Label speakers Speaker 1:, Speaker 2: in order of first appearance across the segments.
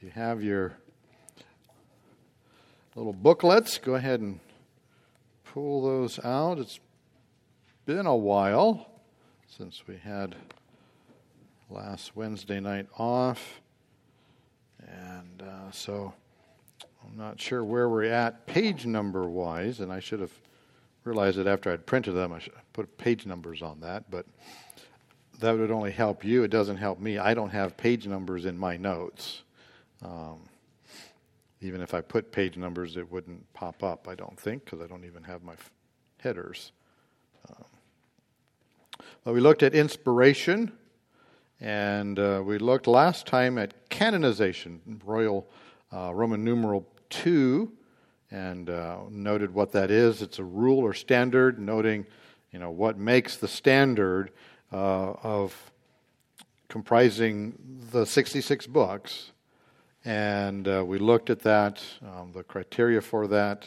Speaker 1: You have your little booklets. Go ahead and pull those out. It's been a while since we had last Wednesday night off. And so I'm not sure where we're at page number wise, and I should have realized it after I'd printed them. I should put page numbers on that, but that would only help you. It doesn't help me. I don't have page numbers in my notes. Even if I put page numbers, it wouldn't pop up, I don't think, because I don't even have my headers. But we looked at inspiration, and we looked last time at canonization, Roman numeral 2, and noted what that is. It's a rule or standard, noting what makes the standard of comprising the 66 books. And we looked at that, the criteria for that,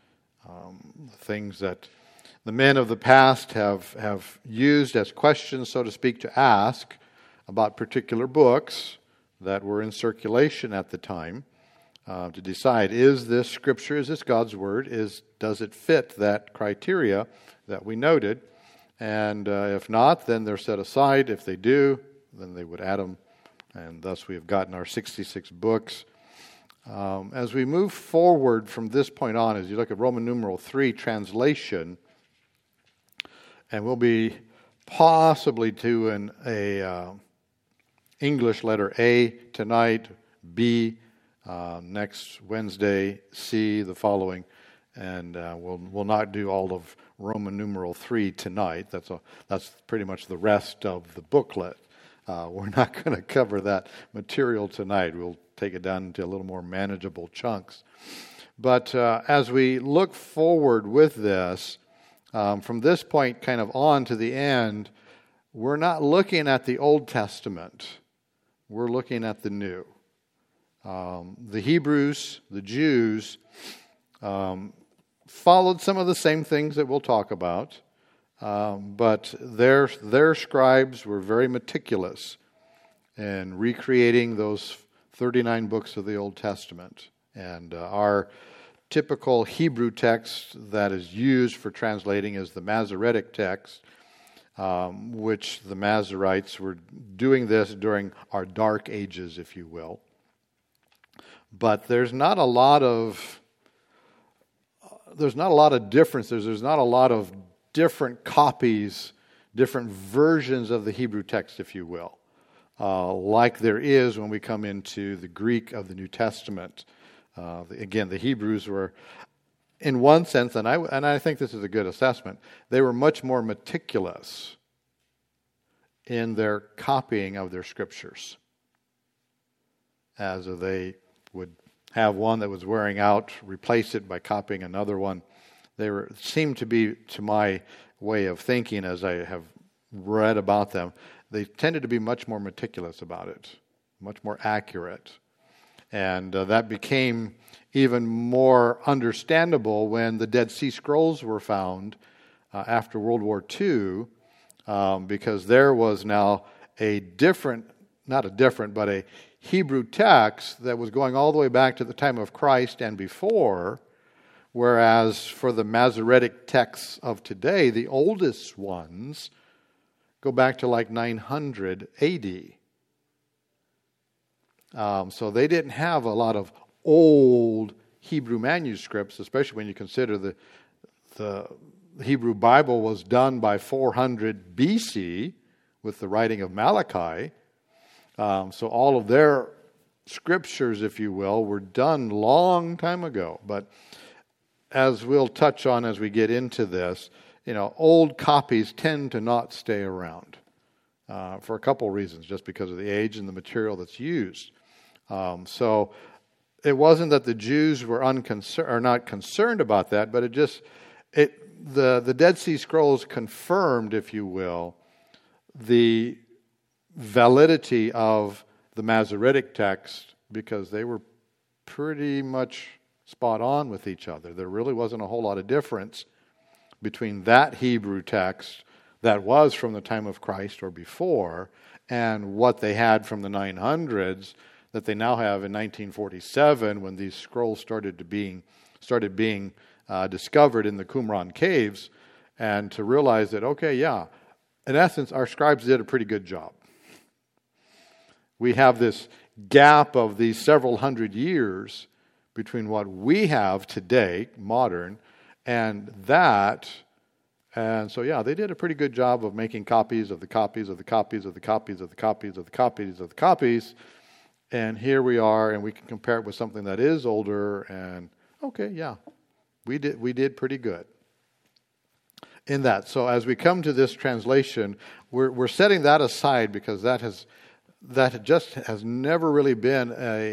Speaker 1: things that the men of the past have used as questions, so to speak, to ask about particular books that were in circulation at the time, to decide, is this Scripture, is this God's Word, does it fit that criteria that we noted? And if not, then they're set aside. If they do, then they would add them. And thus we have gotten our 66 books. As we move forward from this point on, as you look at Roman numeral 3 translation, and we'll be possibly to a English letter A tonight, B next Wednesday, C the following, and we'll not do all of Roman numeral 3 tonight. That's pretty much the rest of the booklet. We're not going to cover that material tonight. We'll take it down into a little more manageable chunks. But as we look forward with this, from this point kind of on to the end, we're not looking at the Old Testament. We're looking at the New. The Hebrews, the Jews, followed some of the same things that we'll talk about. But their scribes were very meticulous in recreating those 39 books of the Old Testament. And our typical Hebrew text that is used for translating is the Masoretic text, which the Masoretes were doing this during our dark ages, if you will. But there's not a lot of differences. There's not a lot of different copies, different versions of the Hebrew text, if you will, like there is when we come into the Greek of the New Testament. Again, the Hebrews were, in one sense, and I think this is a good assessment, they were much more meticulous in their copying of their scriptures, as they would have one that was wearing out, replace it by copying another one. They seemed to be, to my way of thinking as I have read about them, they tended to be much more meticulous about it, much more accurate. And that became even more understandable when the Dead Sea Scrolls were found after World War II, because there was now a Hebrew text that was going all the way back to the time of Christ and before. Whereas for the Masoretic texts of today, the oldest ones go back to like 900 A.D. So they didn't have a lot of old Hebrew manuscripts, especially when you consider the Hebrew Bible was done by 400 B.C. with the writing of Malachi. So all of their scriptures, if you will, were done long time ago. But as we'll touch on as we get into this, old copies tend to not stay around for a couple reasons, just because of the age and the material that's used. So it wasn't that the Jews were not concerned about that, but the Dead Sea Scrolls confirmed, if you will, the validity of the Masoretic text, because they were pretty much spot on with each other. There really wasn't a whole lot of difference between that Hebrew text that was from the time of Christ or before and what they had from the 900s that they now have in 1947 when these scrolls started being discovered in the Qumran caves, and to realize that, okay, yeah, in essence, our scribes did a pretty good job. We have this gap of these several hundred years between what we have today, modern, and that. And so, yeah, they did a pretty good job of making copies of the copies of the copies of the copies of the copies of the copies of the copies. And here we are, and we can compare it with something that is older, and okay, yeah, we did pretty good in that. So as we come to this translation, we're setting that aside because that just has never really been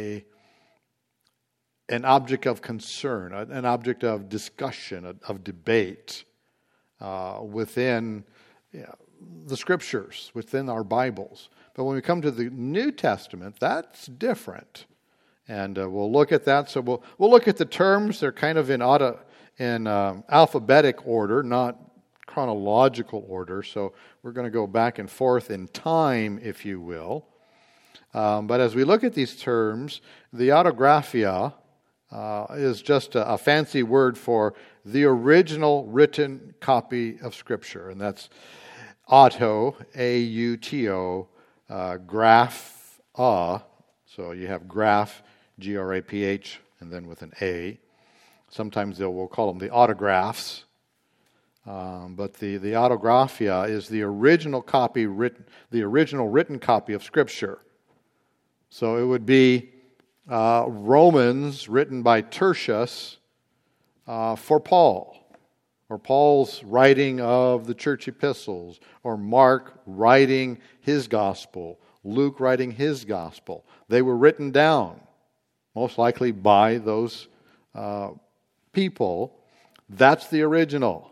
Speaker 1: an object of concern, an object of discussion, of debate within the Scriptures, within our Bibles. But when we come to the New Testament, that's different. And we'll look at that. So we'll look at the terms. They're kind of in alphabetic order, not chronological order. So we're going to go back and forth in time, if you will. But as we look at these terms, the autographia is just a fancy word for the original written copy of Scripture. And that's auto, A-U-T-O, graph, so you have graph, G-R-A-P-H, and then with an A. Sometimes we'll call them the autographs. But the autographia is the original copy written, the original written copy of Scripture. So it would be Romans written by Tertius for Paul, or Paul's writing of the church epistles, or Mark writing his gospel, Luke writing his gospel. They were written down, most likely by those people. That's the original.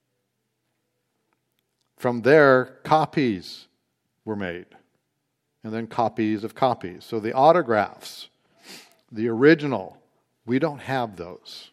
Speaker 1: From there, copies were made, and then copies of copies. So the autographs, the original, we don't have those.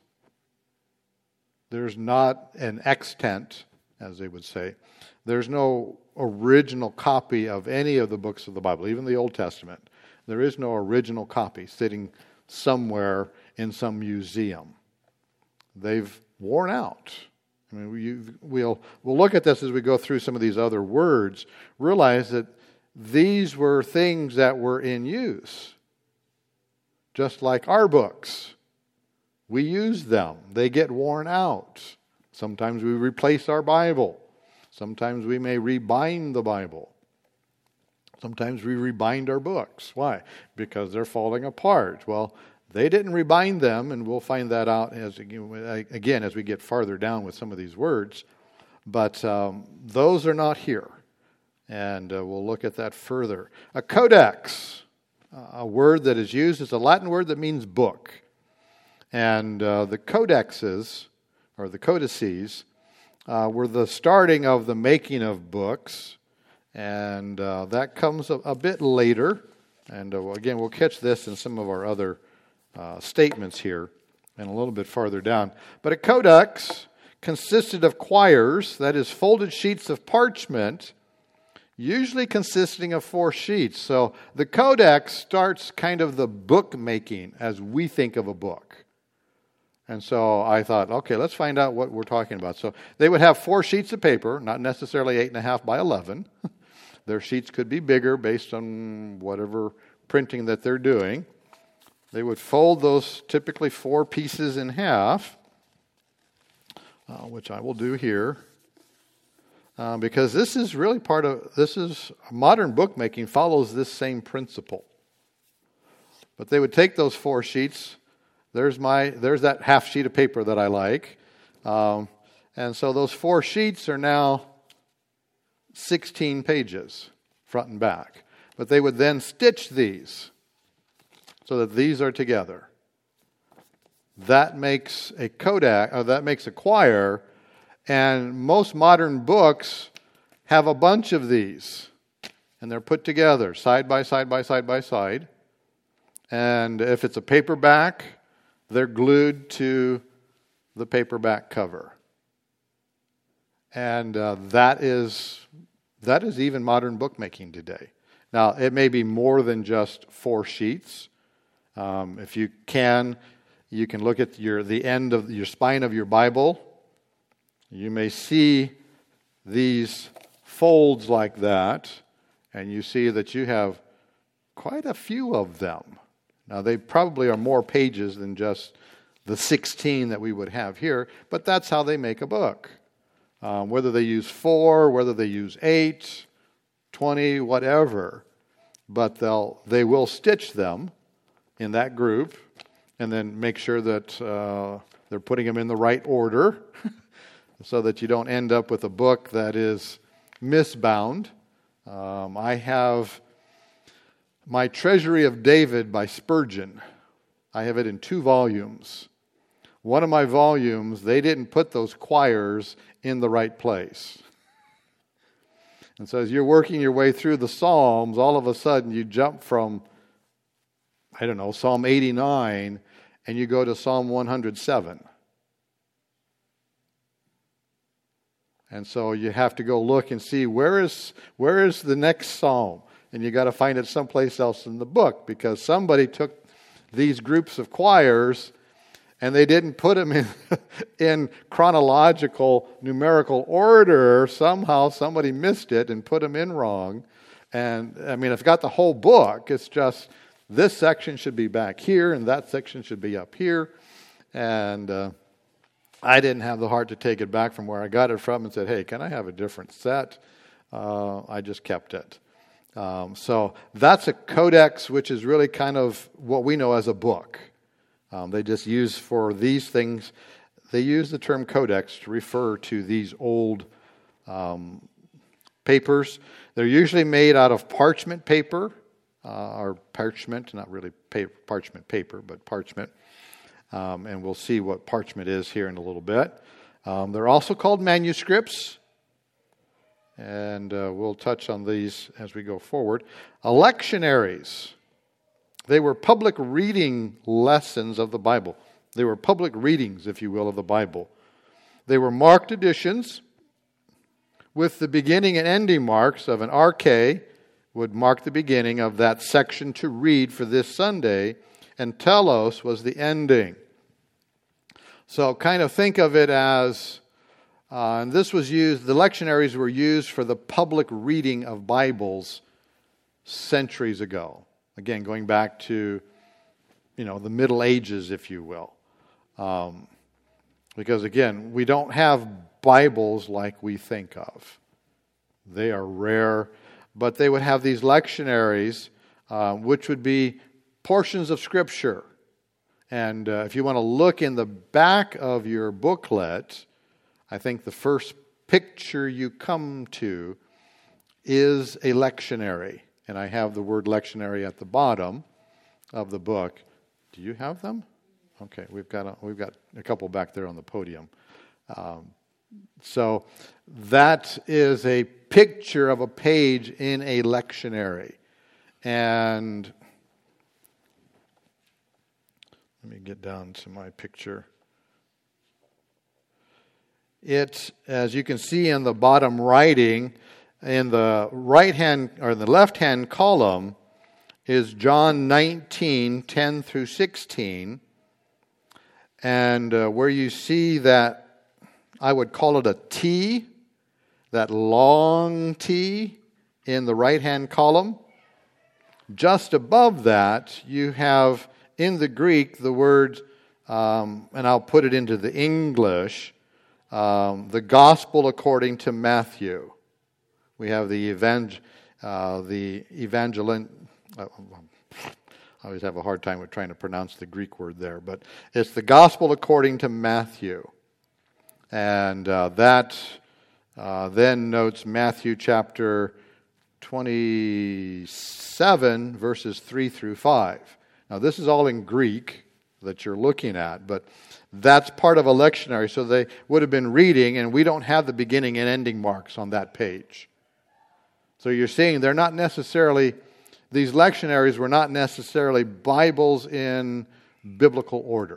Speaker 1: There's not an extant, as they would say. There's no original copy of any of the books of the Bible, even the Old Testament. There is no original copy sitting somewhere in some museum. They've worn out. I mean, we'll look at this as we go through some of these other words, realize that these were things that were in use, just like our books. We use them. They get worn out. Sometimes we replace our Bible. Sometimes we may rebind the Bible. Sometimes we rebind our books. Why? Because they're falling apart. Well, they didn't rebind them, and we'll find that out as we get farther down with some of these words. But those are not here. And we'll look at that further. A codex, a word that is used, is a Latin word that means book. And the codexes, or the codices, were the starting of the making of books. And that comes a bit later. And again, we'll catch this in some of our other statements here and a little bit farther down. But a codex consisted of quires, that is, folded sheets of parchment, usually consisting of 4 sheets. So the codex starts kind of the book making as we think of a book. And so I thought, okay, let's find out what we're talking about. So they would have 4 sheets of paper, not necessarily 8.5 by 11. Their sheets could be bigger based on whatever printing that they're doing. They would fold those typically 4 pieces in half, which I will do here. Because this is really modern bookmaking follows this same principle. But they would take those 4 sheets. There's that half sheet of paper that I like. And so those 4 sheets are now 16 pages, front and back. But they would then stitch these so that these are together. That makes a codex, or that makes a quire, and most modern books have a bunch of these. And they're put together, side by side by side by side. And if it's a paperback, they're glued to the paperback cover. And that is even modern bookmaking today. Now, it may be more than just 4 sheets. If you can look at the end of your spine of your Bible. You may see these folds like that, and you see that you have quite a few of them. Now, they probably are more pages than just the 16 that we would have here, but that's how they make a book. Whether they use 4, whether they use 8, 20, whatever, but they will stitch them in that group and then make sure that they're putting them in the right order so that you don't end up with a book that is misbound. I have my Treasury of David by Spurgeon. I have it in 2 volumes. One of my volumes, they didn't put those choirs in the right place. And so as you're working your way through the Psalms, all of a sudden you jump from, Psalm 89, and you go to Psalm 107. And so you have to go look and see where is the next psalm. And you got to find it someplace else in the book, because somebody took these groups of choirs and they didn't put them in chronological numerical order. Somehow somebody missed it and put them in wrong. And it's got the whole book. It's just this section should be back here and that section should be up here. And I didn't have the heart to take it back from where I got it from and said, hey, can I have a different set? I just kept it. So that's a codex, which is really kind of what we know as a book. They just use for these things, they use the term codex to refer to these old papers. They're usually made out of parchment paper, or parchment, not really parchment paper, but parchment. And we'll see what parchment is here in a little bit. They're also called manuscripts. And we'll touch on these as we go forward. Lectionaries. They were public reading lessons of the Bible. They were public readings, if you will, of the Bible. They were marked editions with the beginning and ending marks of an arche would mark the beginning of that section to read for this Sunday, and telos was the ending. So kind of think of it as... and this was used, the lectionaries were used for the public reading of Bibles centuries ago. Again, going back to, the Middle Ages, if you will. Because again, we don't have Bibles like we think of. They are rare, but they would have these lectionaries, which would be portions of Scripture. And if you want to look in the back of your booklet, I think the first picture you come to is a lectionary. And I have the word lectionary at the bottom of the book. Do you have them? Okay, we've got a couple back there on the podium. So that is a picture of a page in a lectionary. And let me get down to my picture. It, as you can see in the bottom writing, in the right-hand or the left-hand column is John 19, 10 through 16. And where you see that, I would call it a T, that long T in the right-hand column. Just above that, you have in the Greek the word, and I'll put it into the English, the Gospel according to Matthew. We have the evangelin. I always have a hard time with trying to pronounce the Greek word there, but it's the Gospel according to Matthew, and that then notes Matthew chapter 27, verses 3 through 5. Now, this is all in Greek that you're looking at, but that's part of a lectionary, so they would have been reading, and we don't have the beginning and ending marks on that page. So you're seeing they're not necessarily, these lectionaries were not necessarily Bibles in biblical order,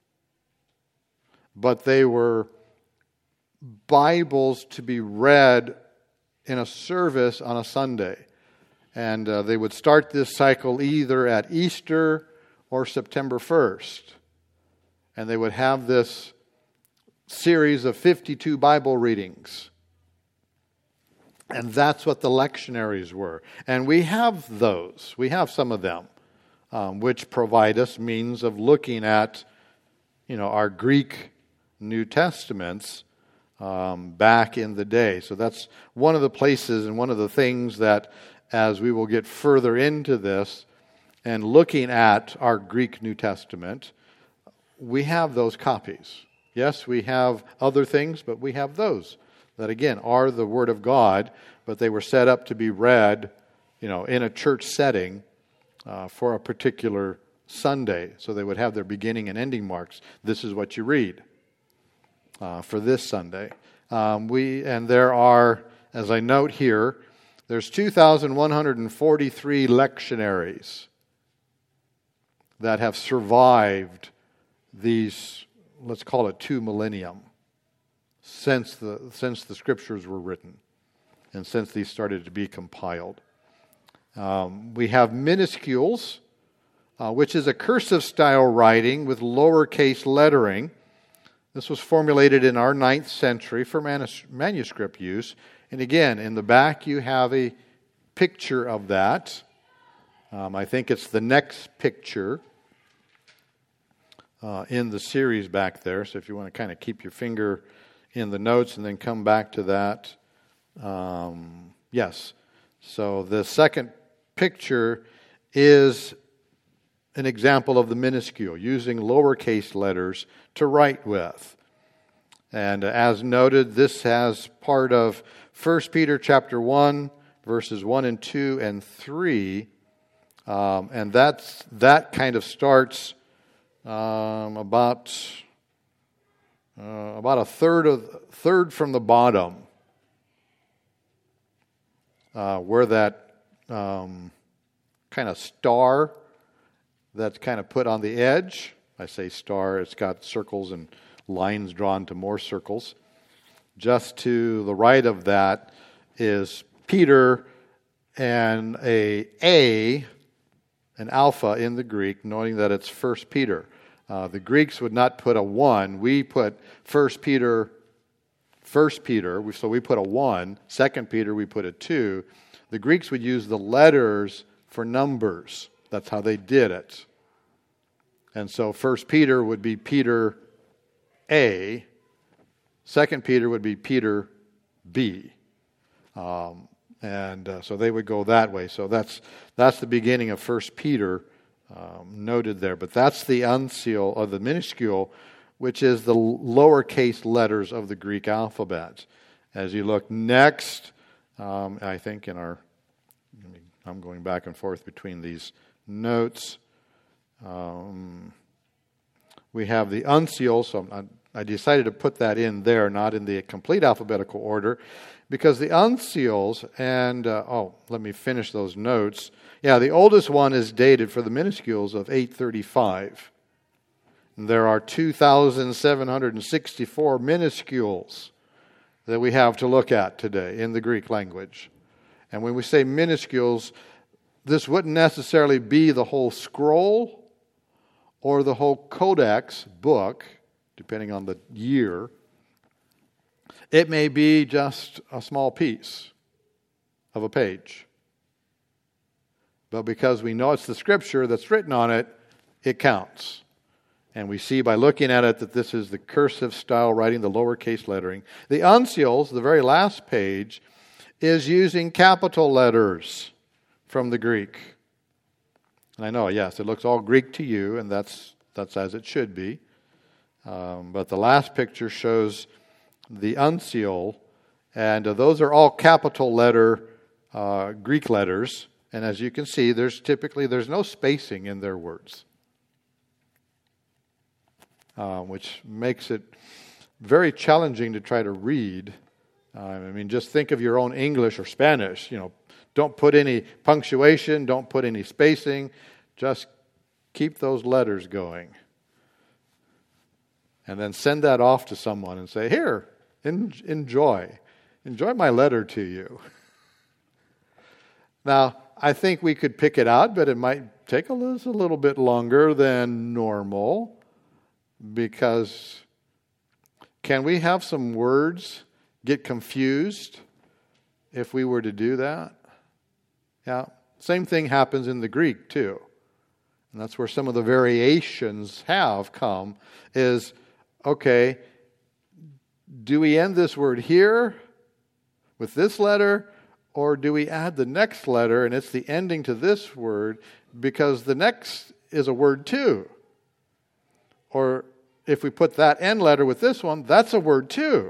Speaker 1: but they were Bibles to be read in a service on a Sunday. And they would start this cycle either at Easter or September 1st. And they would have this series of 52 Bible readings. And that's what the lectionaries were. And we have those. We have some of them, which provide us means of looking at, our Greek New Testaments back in the day. So that's one of the places and one of the things that, as we will get further into this and looking at our Greek New Testament, we have those copies. Yes, we have other things, but we have those that, again, are the Word of God, but they were set up to be read, in a church setting for a particular Sunday. So they would have their beginning and ending marks. This is what you read for this Sunday. And there are, as I note here, there's 2,143 lectionaries that have survived these, let's call it 2 millennium, since the Scriptures were written and since these started to be compiled. We have minuscules, which is a cursive style writing with lowercase lettering. This was formulated in our 9th century for manuscript use. And again, in the back you have a picture of that. I think it's the next picture in the series back there. So if you want to kind of keep your finger in the notes and then come back to that. Yes. So the second picture is an example of the minuscule, using lowercase letters to write with. And as noted, this has part of 1 Peter chapter 1, verses 1 and 2 and 3. And that kind of starts about a third from the bottom, where that kind of star that's kind of put on the edge. I say star, it's got circles and lines drawn to more circles. Just to the right of that is Peter and an alpha in the Greek, knowing that it's 1 Peter. The Greeks would not put a 1. We put 1 Peter, so we put a 1. 2 Peter, we put a 2. The Greeks would use the letters for numbers. That's how they did it. And so 1 Peter would be Peter A. 2 Peter would be Peter B. So they would go that way. So that's the beginning of 1 Peter noted there. But that's the uncial, or the minuscule, which is the lowercase letters of the Greek alphabet. As you look next, I think I'm going back and forth between these notes. We have the uncial, so I decided to put that in there, not in the complete alphabetical order, because the uncials, and let me finish those notes. Yeah, the oldest one is dated for the minuscules of 835. And there are 2,764 minuscules that we have to look at today in the Greek language. And when we say minuscules, this wouldn't necessarily be the whole scroll or the whole codex book, depending on the year. It may be just a small piece of a page. But because we know it's the Scripture that's written on it, it counts. And we see by looking at it that this is the cursive style writing, the lowercase lettering. The uncials, the very last page, is using capital letters from the Greek. And I know, yes, it looks all Greek to you, and that's as it should be. But the last picture shows the uncial, and those are all capital letter Greek letters. And as you can see, there's no spacing in their words, which makes it very challenging to try to read. Just think of your own English or Spanish. Don't put any punctuation, don't put any spacing. Just keep those letters going. And then send that off to someone and say, here, enjoy my letter to you. Now, I think we could pick it out, but it might take a little bit longer than normal, because can we have some words get confused if we were to do that? Yeah. Same thing happens in the Greek too. And that's where some of the variations have come is, okay, do we end this word here with this letter, or do we add the next letter and it's the ending to this word because the next is a word too? Or if we put that end letter with this one, that's a word too.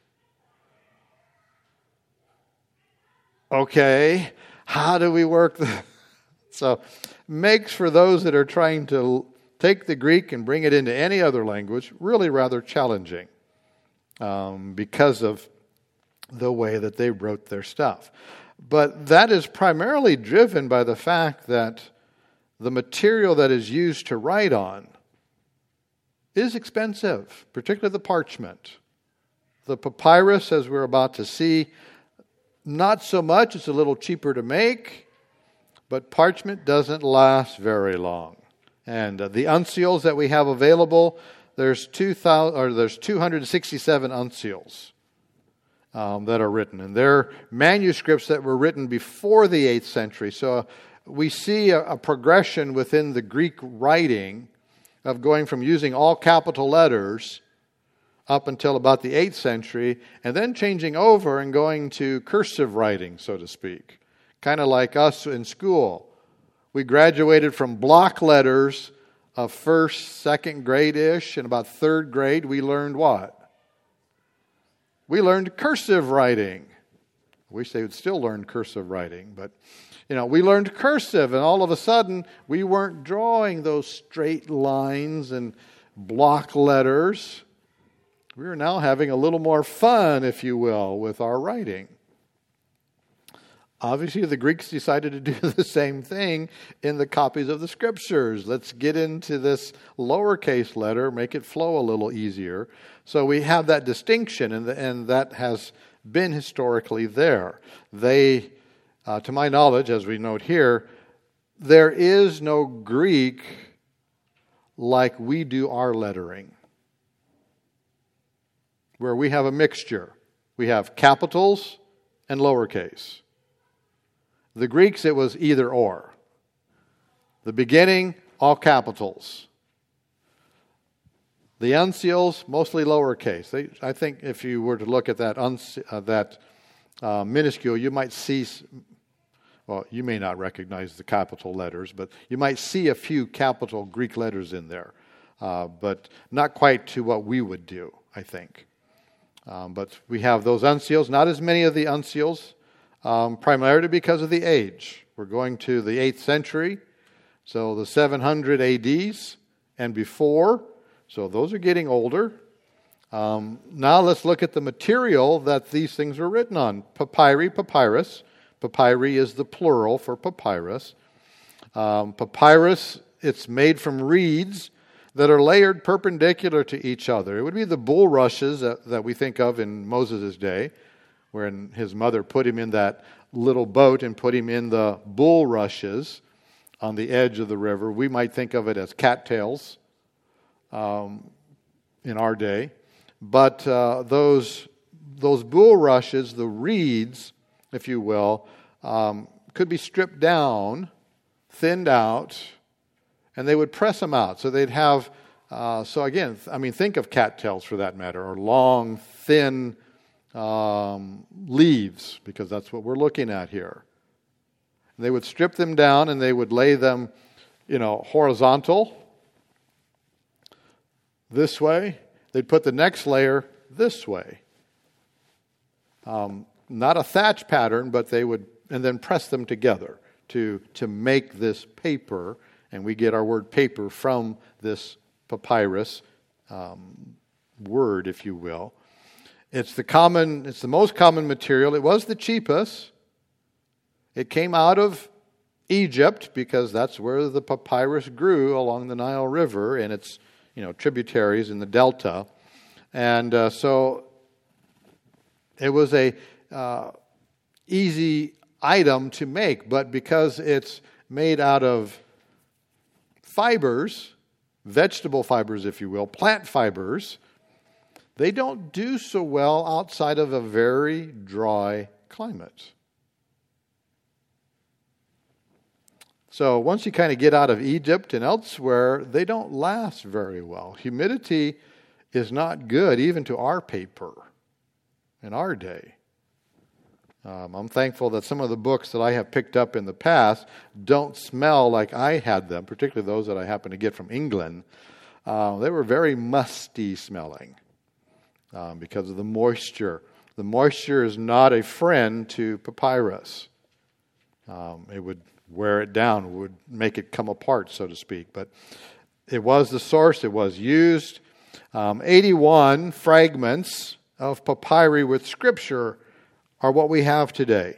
Speaker 1: Okay, how do we work that? So makes for those that are trying to take the Greek and bring it into any other language really rather challenging because of the way that they wrote their stuff. But that is primarily driven by the fact that the material that is used to write on is expensive, particularly the parchment. The papyrus, as we're about to see, not so much. It's a little cheaper to make, but parchment doesn't last very long. And the uncials that we have available, there's 267 uncials that are written. And they're manuscripts that were written before the 8th century. So we see a progression within the Greek writing of going from using all capital letters up until about the 8th century, and then changing over and going to cursive writing, so to speak. Kind of like us in school. We graduated from block letters of first, second grade-ish, and about third grade we learned what? We learned cursive writing. I wish they would still learn cursive writing, but we learned cursive, and all of a sudden we weren't drawing those straight lines and block letters. We are now having a little more fun, if you will, with our writing. Obviously, the Greeks decided to do the same thing in the copies of the Scriptures. Let's get into this lowercase letter, make it flow a little easier. So we have that distinction, and that has been historically there. They, to my knowledge, as we note here, there is no Greek like we do our lettering, where we have a mixture. We have capitals and lowercase. The Greeks, it was either or. The beginning, all capitals. The uncials, mostly lowercase. I think if you were to look at that minuscule, you might see, well, you may not recognize the capital letters, but you might see a few capital Greek letters in there, but not quite to what we would do, I think. But we have those uncials, not as many of the uncials, primarily because of the age. We're going to the 8th century, so the 700 ADs and before, so those are getting older. Now let's look at the material that these things are written on. Papyrus. Papyri is the plural for papyrus. Papyrus, it's made from reeds that are layered perpendicular to each other. It would be the bulrushes that we think of in Moses' day, when his mother put him in that little boat and put him in the bulrushes on the edge of the river. We might think of it as cattails in our day. But those bulrushes, the reeds, if you will, could be stripped down, thinned out, and they would press them out. So they'd have, think of cattails for that matter, or long, thin leaves, because that's what we're looking at here. They would strip them down and they would lay them, horizontal this way. They'd put the next layer this way. Not a thatch pattern, but they would, and then press them together to make this paper, and we get our word paper from this papyrus word, if you will. It's the most common material. It was the cheapest. It came out of Egypt because that's where the papyrus grew along the Nile River and its tributaries in the delta. And so it was a easy item to make, but because it's made out of fibers, vegetable fibers, if you will, plant fibers, they don't do so well outside of a very dry climate. So once you kind of get out of Egypt and elsewhere, they don't last very well. Humidity is not good even to our paper in our day. I'm thankful that some of the books that I have picked up in the past don't smell like I had them, particularly those that I happen to get from England. They were very musty smelling because of the moisture. The moisture is not a friend to papyrus. It would wear it down, would make it come apart, so to speak. But it was the source, it was used. 81 fragments of papyri with scripture are what we have today.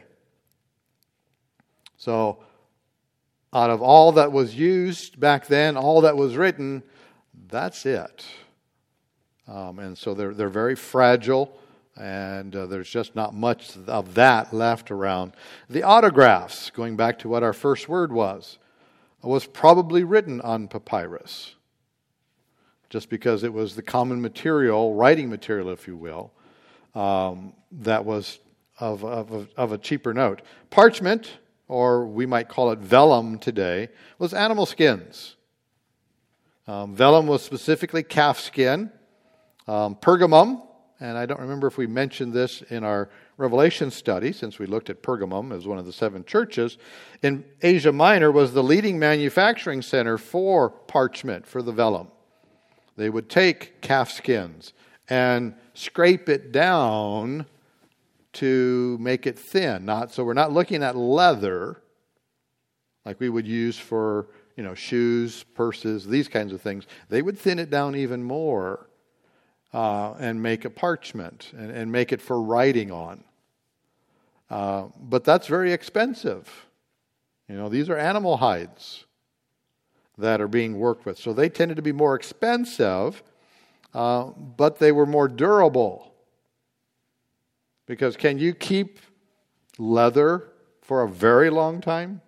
Speaker 1: So, out of all that was used back then, all that was written, that's it. And so they're very fragile, and there's just not much of that left around. The autographs, going back to what our first word was probably written on papyrus, just because it was the common material, writing material, if you will, that was of a cheaper note. Parchment, or we might call it vellum today, was animal skins. Vellum was specifically calf skin. Pergamum, and I don't remember if we mentioned this in our Revelation study, since we looked at Pergamum as one of the 7 churches, in Asia Minor was the leading manufacturing center for parchment, for the vellum. They would take calf skins and scrape it down to make it thin. So we're not looking at leather like we would use for, shoes, purses, these kinds of things. They would thin it down even more and make a parchment and make it for writing on. But that's very expensive. These are animal hides that are being worked with. So they tended to be more expensive, but they were more durable. Because can you keep leather for a very long time?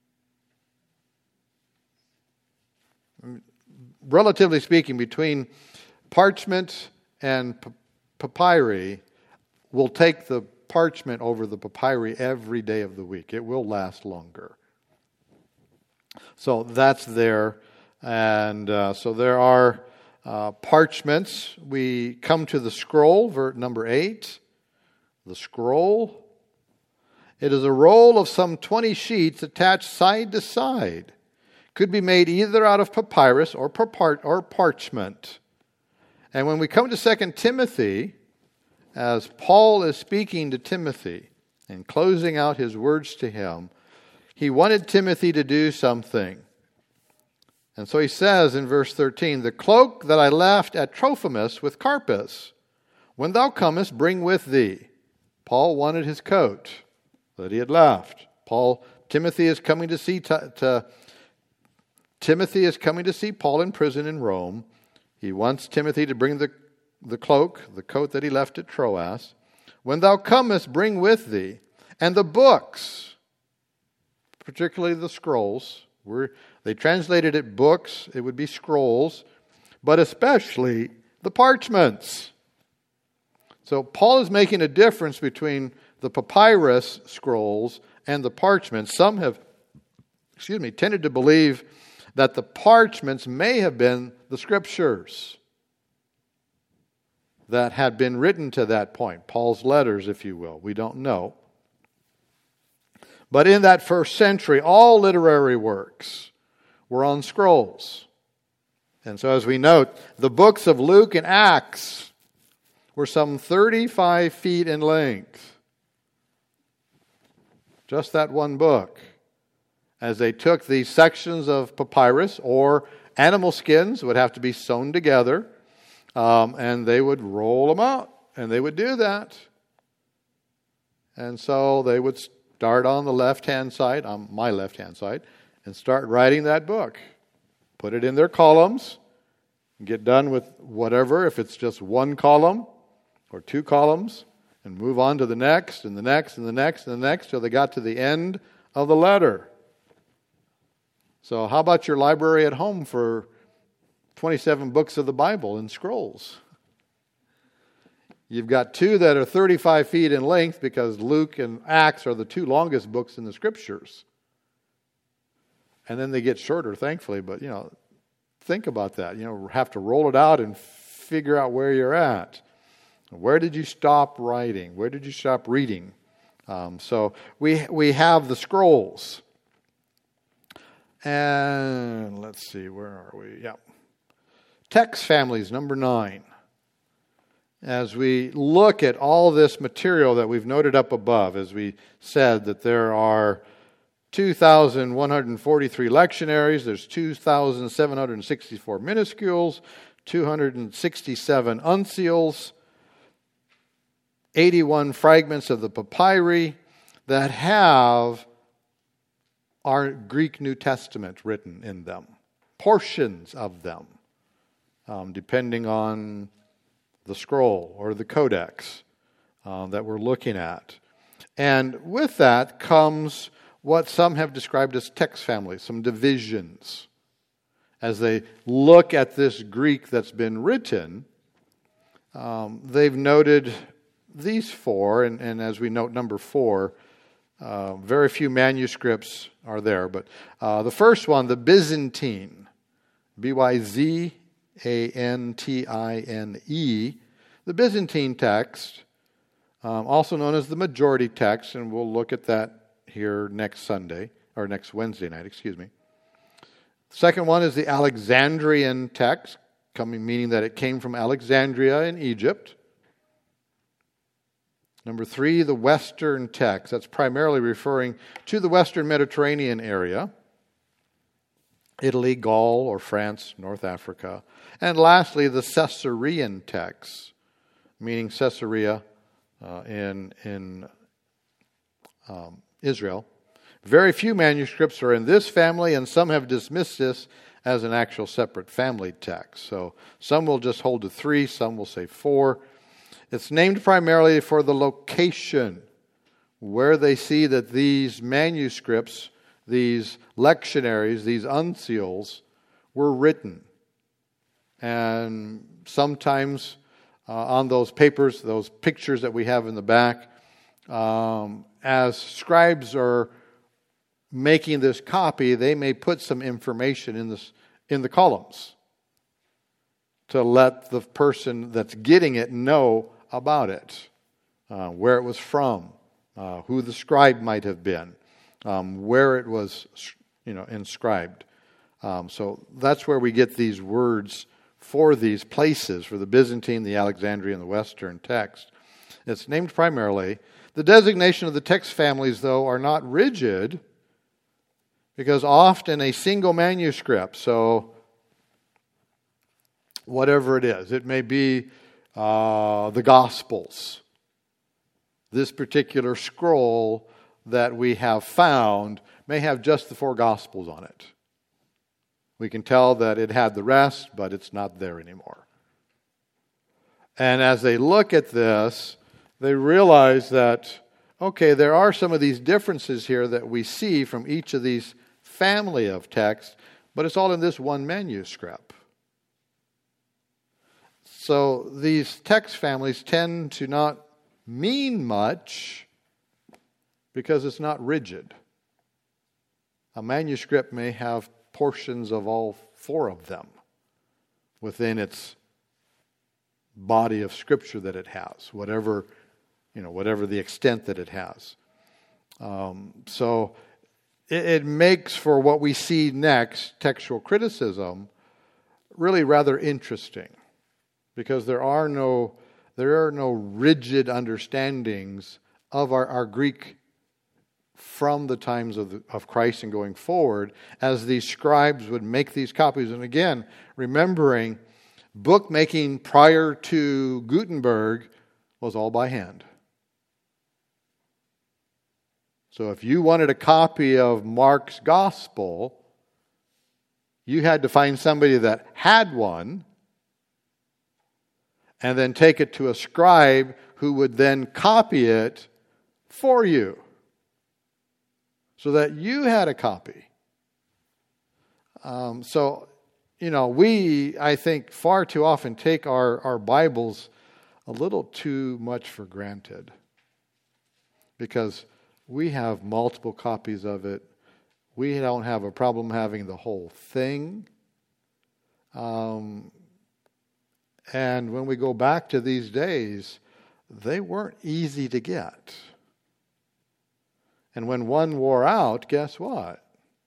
Speaker 1: Relatively speaking, between parchment and papyri, we'll take the parchment over the papyri every day of the week. It will last longer. So that's there. And so there are parchments. We come to the scroll, number 8. The scroll. It is a roll of some 20 sheets attached side to side. Could be made either out of papyrus or parchment. And when we come to 2 Timothy, as Paul is speaking to Timothy and closing out his words to him, he wanted Timothy to do something. And so he says in verse 13, "The cloak that I left at Trophimus with Carpus, when thou comest, bring with thee." Paul wanted his coat that he had left. Timothy is coming to see Timothy is coming to see Paul in prison in Rome. He wants Timothy to bring the cloak, the coat that he left at Troas. "When thou comest, bring with thee, and the books," particularly the scrolls. They translated it books, it would be scrolls, but especially the parchments. So Paul is making a difference between the papyrus scrolls and the parchments. Some have, tended to believe that the parchments may have been the scriptures that had been written to that point. Paul's letters, if you will. We don't know. But in that first century, all literary works were on scrolls. And so as we note, the books of Luke and Acts were some 35 feet in length. Just that one book. As they took these sections of papyrus or animal skins would have to be sewn together, and they would roll them out, and they would do that. And so they would start on the left-hand side, on my left-hand side, and start writing that book. Put it in their columns, and get done with whatever, if it's just one column or 2 columns, and move on to the next and the next and the next and the next till they got to the end of the letter. So how about your library at home for 27 books of the Bible in scrolls? You've got 2 that are 35 feet in length because Luke and Acts are the 2 longest books in the Scriptures. And then they get shorter, thankfully, but, think about that. Have to roll it out and figure out where you're at. Where did you stop writing? Where did you stop reading? So we have the scrolls. And let's see, where are we? Yeah. Text families, number 9. As we look at all this material that we've noted up above, as we said that there are 2,143 lectionaries, there's 2,764 minuscules, 267 uncials, 81 fragments of the papyri that have our Greek New Testament written in them, portions of them, depending on the scroll or the codex that we're looking at. And with that comes what some have described as text families, some divisions. As they look at this Greek that's been written, they've noted these 4, and as we note number 4, very few manuscripts are there. But the first one, the Byzantine, Byzantine, the Byzantine text, also known as the majority text, and we'll look at that here next Wednesday night, excuse me. The second one is the Alexandrian text, meaning that it came from Alexandria in Egypt. Number 3, the Western text. That's primarily referring to the Western Mediterranean area. Italy, Gaul, or France, North Africa. And lastly, the Caesarean text, meaning Caesarea in Israel. Very few manuscripts are in this family, and some have dismissed this as an actual separate family text. So some will just hold to 3, some will say 4. It's named primarily for the location where they see that these manuscripts, these lectionaries, these uncials were written. And sometimes on those papers, those pictures that we have in the back, as scribes are making this copy, they may put some information in the columns to let the person that's getting it know about it, where it was from, who the scribe might have been, where it was, inscribed. So that's where we get these words for these places, for the Byzantine, the Alexandrian, the Western text. It's named primarily. The designation of the text families, though, are not rigid, because often a single manuscript, so whatever it is, it may be the Gospels. This particular scroll that we have found may have just the 4 Gospels on it. We can tell that it had the rest, but it's not there anymore. And as they look at this, they realize that, okay, there are some of these differences here that we see from each of these family of texts, but it's all in this one manuscript. So these text families tend to not mean much because it's not rigid. A manuscript may have portions of all 4 of them within its body of Scripture that it has, whatever the extent that it has. So it makes for what we see next, textual criticism, really rather interesting, because there are no rigid understandings of our Greek from the times of Christ and going forward, as these scribes would make these copies. And again, remembering, bookmaking prior to Gutenberg was all by hand. So if you wanted a copy of Mark's Gospel, you had to find somebody that had one, and then take it to a scribe who would then copy it for you so that you had a copy. We, I think, far too often take our Bibles a little too much for granted because we have multiple copies of it. We don't have a problem having the whole thing. And when we go back to these days, they weren't easy to get. And when one wore out, guess what?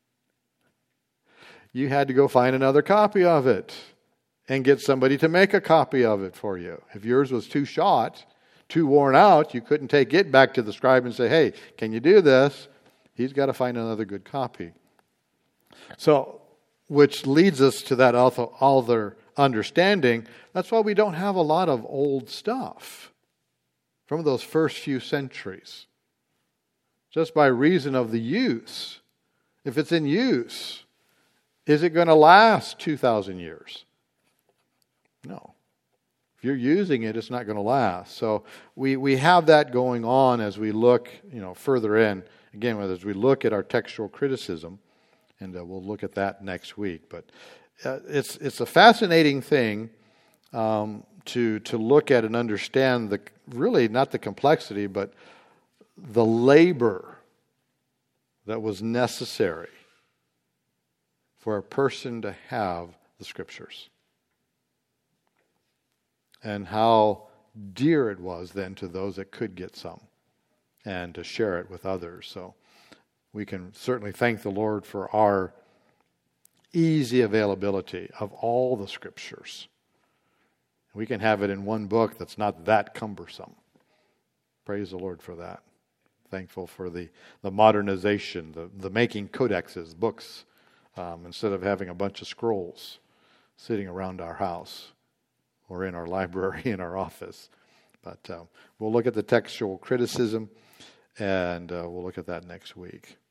Speaker 1: You had to go find another copy of it and get somebody to make a copy of it for you. If yours was too shot, too worn out, you couldn't take it back to the scribe and say, hey, can you do this? He's got to find another good copy. So, which leads us to that other understanding. That's why we don't have a lot of old stuff from those first few centuries. Just by reason of the use. If it's in use, is it going to last 2,000 years? No. If you're using it, it's not going to last. So we have that going on as we look, further in. Again, as we look at our textual criticism, and we'll look at that next week. But it's a fascinating thing to look at and understand really not the complexity, but the labor that was necessary for a person to have the Scriptures. And how dear it was then to those that could get some and to share it with others. So we can certainly thank the Lord for our easy availability of all the Scriptures. We can have it in one book that's not that cumbersome. Praise the Lord for that. Thankful for the modernization, the making codexes, books, instead of having a bunch of scrolls sitting around our house or in our library, in our office. But we'll look at the textual criticism, and we'll look at that next week.